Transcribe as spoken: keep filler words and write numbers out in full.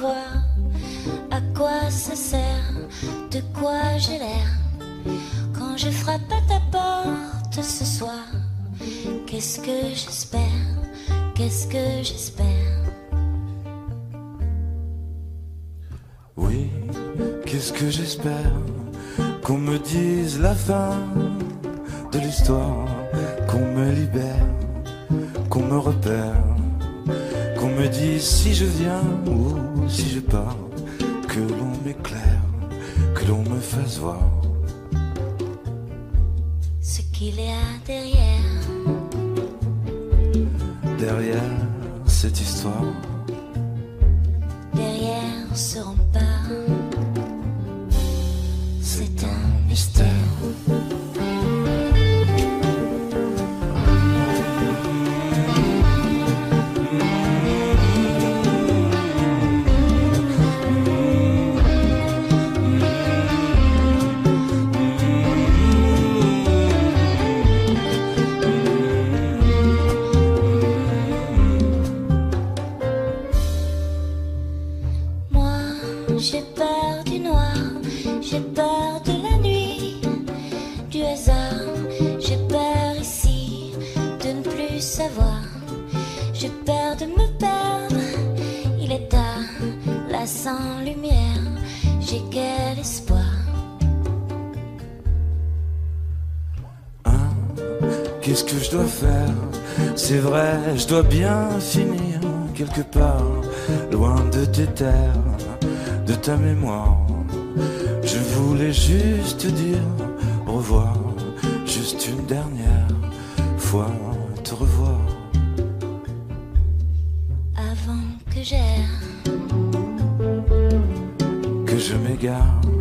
savoir à quoi ça sert, de quoi j'ai l'air. Quand je frappe à ta porte ce soir, qu'est-ce que j'espère, qu'est-ce que j'espère. Oui, qu'est-ce que j'espère, qu'on me dise la fin de l'histoire, qu'on me libère, qu'on me repère, qu'on me dise si je viens ou si je pars, que l'on m'éclaire, que l'on me fasse voir ce qu'il y a derrière, derrière cette histoire, derrière ce rempart. C'est un mystère. J'ai peur du noir, j'ai peur de la nuit, du hasard. J'ai peur ici de ne plus savoir. J'ai peur de me perdre, il est tard, là sans lumière. J'ai quel espoir. Hein, qu'est-ce que je dois faire? C'est vrai, je dois bien finir quelque part, loin de tes terres, de ta mémoire. Je voulais juste dire au revoir, juste une dernière fois te revoir. Avant que j'erre, Que je m'égare,